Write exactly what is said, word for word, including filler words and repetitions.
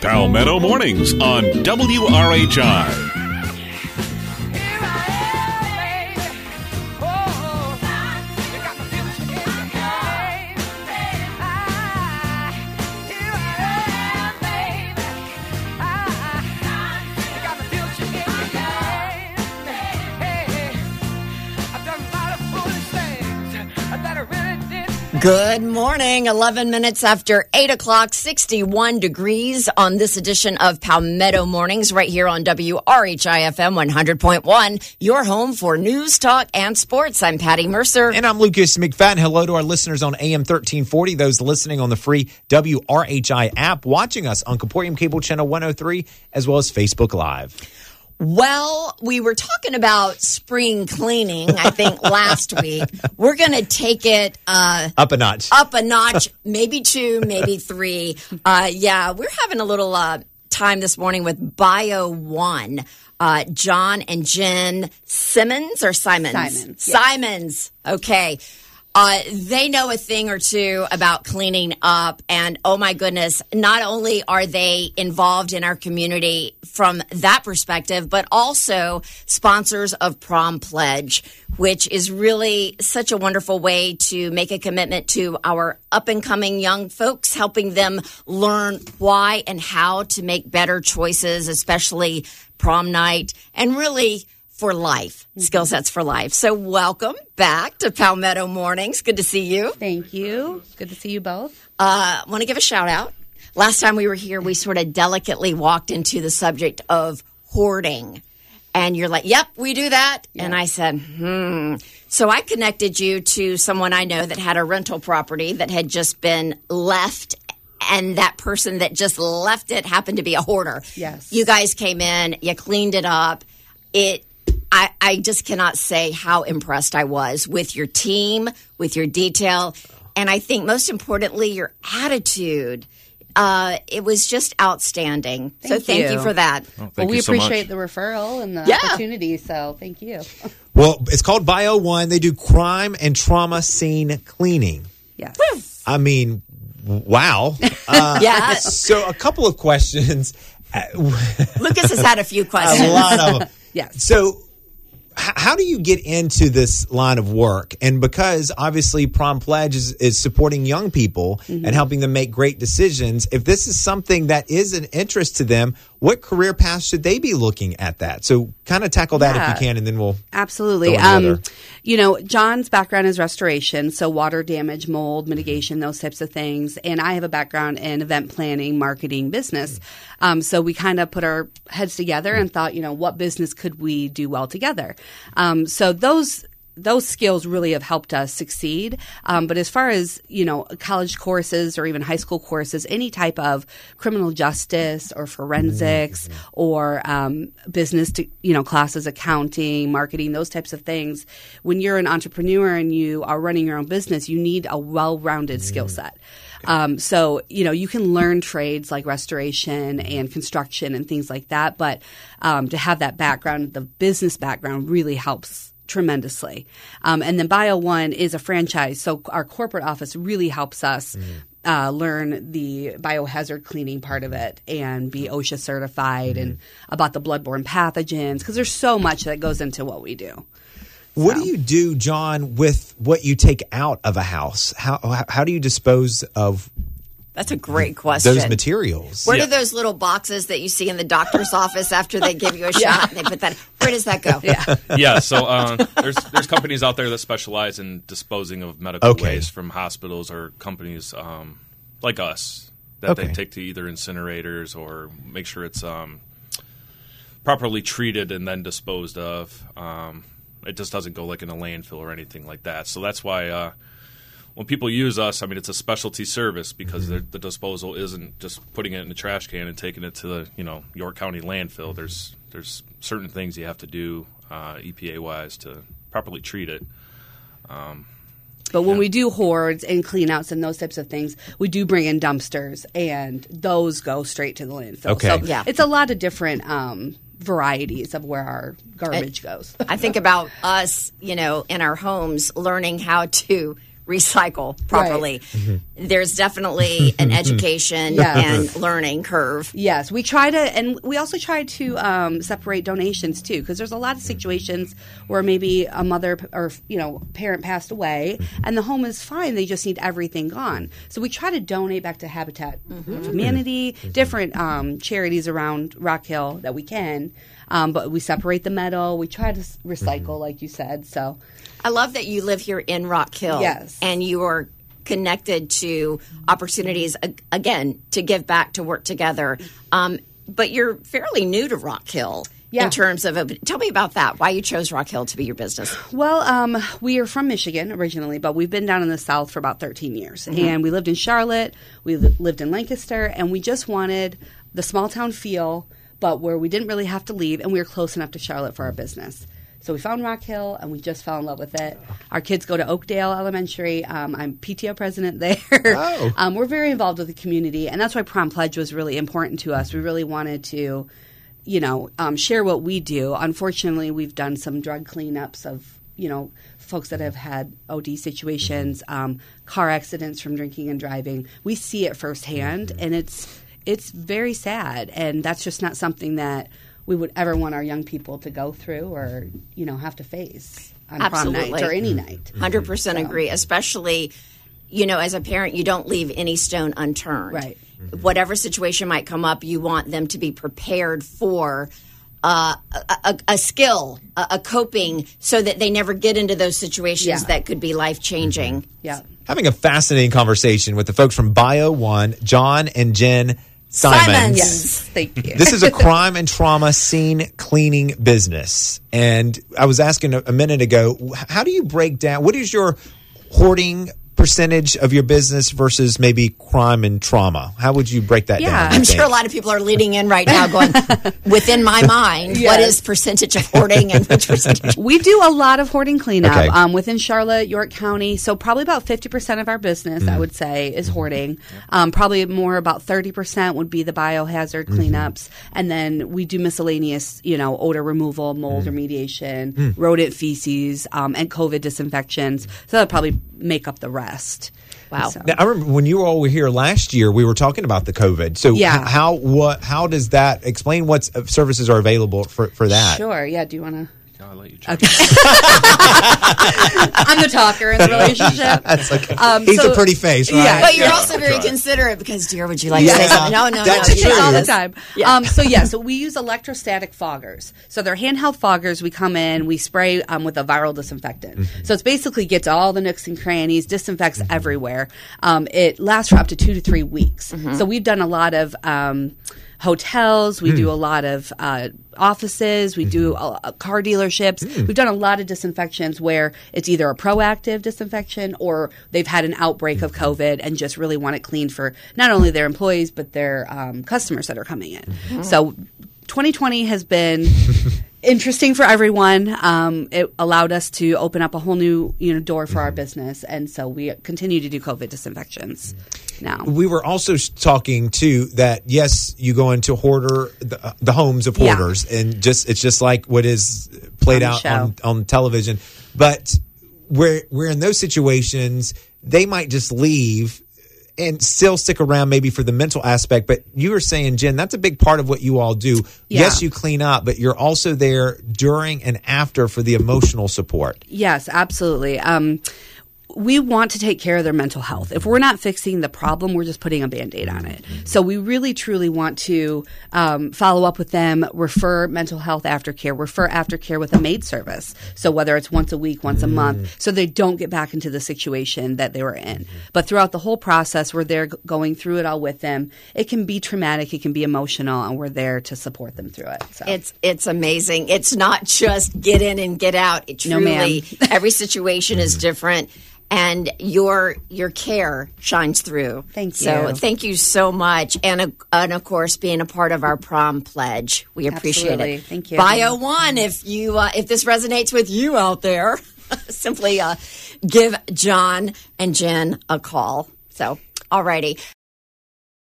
Palmetto Mornings on W R H I. Good morning. eleven minutes after eight o'clock, sixty-one degrees on this edition of Palmetto Mornings right here on W R H I F M one hundred point one, your home for news, talk, and sports. I'm Patty Mercer. And I'm Lucas McFadden. Hello to our listeners on A M thirteen forty, those listening on the free W R H I app, watching us on Comporium Cable Channel one oh three, as well as Facebook Live. Well, we were talking about spring cleaning, I think, last week. We're going to take it uh, up a notch. Up a notch, maybe two, maybe three. Uh, yeah, we're having a little uh, time this morning with Bio One. Uh, John and Jen Simmons or Simons? Simons. Yes. Simons. Okay. Uh, they know a thing or two about cleaning up, and oh my goodness, not only are they involved in our community from that perspective, but also sponsors of Prom Pledge, which is really such a wonderful way to make a commitment to our up-and-coming young folks, helping them learn why and how to make better choices, especially prom night, and really for life, skill sets for life. So welcome back to Palmetto Mornings. Good to see you. Thank you. Good to see you both. I uh, want to give a shout out. Last time we were here, we sort of delicately walked into the subject of hoarding. And you're like, yep, we do that. Yeah. And I said, hmm. So I connected you to someone I know that had a rental property that had just been left, and that person that just left it happened to be a hoarder. Yes. You guys came in, you cleaned it up. It I, I just cannot say how impressed I was with your team, with your detail, and I think most importantly, your attitude. Uh, it was just outstanding. Thank so thank you, you for that. Oh, well, we so appreciate much. the referral and the Yeah. opportunity, so thank you. Well, it's called Bio One. They do crime and trauma scene cleaning. Yes. Woo. I mean, wow. Uh, Yeah. So a couple of questions. Lucas has had a few questions. A lot of them. Yes. So h- how do you get into this line of work? And because obviously Prom Pledge is, is supporting young people mm-hmm. and helping them make great decisions, if this is something that is an interest to them, what career path should they be looking at that? So kind of tackle that Yeah. if you can, and then we'll Absolutely. go into Um, other. you know, John's background is restoration, so water damage, mold mitigation, those types of things. And I have a background in event planning, marketing, business. Um, so we kind of put our heads together and thought, you know, what business could we do well together? Um, so those those skills really have helped us succeed. Um, but as far as, you know, college courses or even high school courses, any type of criminal justice or forensics mm-hmm. or um, business, to, you know, classes, accounting, marketing, those types of things, when you're an entrepreneur and you are running your own business, you need a well-rounded mm-hmm. skill set. Um, so, you know, you can learn trades like restoration and construction and things like that. But um, to have that background, the business background really helps tremendously. Um, and then Bio One is a franchise. So our corporate office really helps us mm. uh, learn the biohazard cleaning part of it and be OSHA certified mm. and about the bloodborne pathogens, because there's so much that goes into what we do. What So. do you do, John, with what you take out of a house? How how do you dispose of That's a great question. those materials? Where Yeah. do those little boxes that you see in the doctor's office after they give you a shot and they put that, where does that go? Yeah. Yeah, so um, there's there's companies out there that specialize in disposing of medical Okay. waste from hospitals or companies um, like us that Okay. they take to either incinerators or make sure it's um, properly treated and then disposed of. Um, it just doesn't go like in a landfill or anything like that. So that's why uh, when people use us, I mean, it's a specialty service because mm-hmm. the disposal isn't just putting it in a trash can and taking it to the you know York County landfill. Mm-hmm. There's there's certain things you have to do uh, E P A wise to properly treat it. Um, But when Yeah. we do hoards and cleanouts and those types of things, we do bring in dumpsters, and those go straight to the landfill. Okay. So Yeah. it's a lot of different um, varieties of where our garbage goes. I think about us, you know, in our homes, learning how to recycle properly. Right. There's definitely an education Yes. and learning curve. Yes, we try to, and we also try to um, separate donations too, because there's a lot of situations where maybe a mother p- or you know parent passed away, and the home is fine; they just need everything gone. So we try to donate back to Habitat for Humanity, different um, charities around Rock Hill that we can, um, but we separate the metal. We try to s- recycle, like you said. So I love that you live here in Rock Hill. Yes. And you are connected to opportunities, ag- again, to give back, to work together. Um, but you're fairly new to Rock Hill Yeah. in terms of, a, tell me about that, why you chose Rock Hill to be your business. Well, um, we are from Michigan originally, but we've been down in the South for about thirteen years. And we lived in Charlotte, we li- lived in Lancaster, and we just wanted the small town feel, but where we didn't really have to leave, and we were close enough to Charlotte for our business. So we found Rock Hill, and we just fell in love with it. Our kids go to Oakdale Elementary. Um, I'm P T O president there. Oh. um, we're very involved with the community, and that's why Prom Pledge was really important to us. We really wanted to you know, um, share what we do. Unfortunately, we've done some drug cleanups of, you know, folks that have had O D situations, um, car accidents from drinking and driving. We see it firsthand, and it's it's very sad, and that's just not something that we would ever want our young people to go through or, you know, have to face on prom Absolutely. night or any night. one hundred percent agree, especially, you know, as a parent, you don't leave any stone unturned. Right. Whatever situation might come up, you want them to be prepared for uh, a, a, a skill, a, a coping, so that they never get into those situations Yeah. that could be life-changing. Yeah. Having a fascinating conversation with the folks from Bio One, John and Jen Simons. Simons. Yes. Thank you. This is a crime and trauma scene cleaning business. And I was asking a, a minute ago, how do you break down, what is your hoarding percentage of your business versus maybe crime and trauma? How would you break that Yeah. down? you I'm sure think? a lot of people are leaning in right now going, within my mind, what Yes. is percentage of hoarding and which percentage? We do a lot of hoarding cleanup Okay. um, within Charlotte, York County. So probably about fifty percent of our business, I would say, is hoarding. Um, probably more about thirty percent would be the biohazard cleanups. And then we do miscellaneous, you know, odor removal, mold remediation, rodent feces, um, and COVID disinfections. So that would probably make up the rest. Wow. So- Now, I remember when you all were here last year, we were talking about the COVID. So Yeah. h- how what how does that explain what uh, services are available for, for that? Sure. Yeah. Do you want to? I'll let you jump. I'm the talker in the relationship. That's okay. Um, He's so- a pretty face, right? Yeah. But you're Yeah. also very Try. considerate because, dear, would you like Yeah. to say something? No, no, That's no. you true. got all the this. time. Yeah. Um, so yeah, so we use electrostatic foggers. So they're handheld foggers. We come in, we spray um, with a viral disinfectant. So it's basically gets all the nooks and crannies, disinfects everywhere. Um, it lasts for up to two to three weeks. So we've done a lot of um, hotels. We do a lot of uh, offices. We do uh, uh, car dealerships. We've done a lot of disinfections where it's either a proactive disinfection or they've had an outbreak of COVID and just really want it cleaned for not only their employees but their um, customers that are coming in. So twenty twenty has been interesting for everyone. Um, it allowed us to open up a whole new you know door for our business, and so we continue to do COVID disinfections now. We were also s- talking too that yes, you go into hoarder the, uh, the homes of Yeah. hoarders, and just it's just like what is played On the out show. on, on television. But we're we're in those situations, they might just leave and still stick around maybe for the mental aspect. But you were saying, Jen, that's a big part of what you all do. Yeah. Yes, you clean up, but you're also there during and after for the emotional support. Yes, absolutely. Um, we want to take care of their mental health. If we're not fixing the problem, we're just putting a Band-Aid on it. So we really, truly want to um, follow up with them, refer mental health aftercare, refer aftercare with a MAID service. So whether it's once a week, once a month, so they don't get back into the situation that they were in. But throughout the whole process, we're there g- going through it all with them. It can be traumatic, it can be emotional, and we're there to support them through it. So. It's it's amazing. It's not just get in and get out. It No, truly, ma'am. every situation is different, and your your care shines through. Thank So you. thank you so much, and uh, and of course being a part of our prom pledge. We appreciate Absolutely. it. Thank you. Bio One, if you uh, if this resonates with you out there, simply uh, give John and Jen a call. So, alrighty.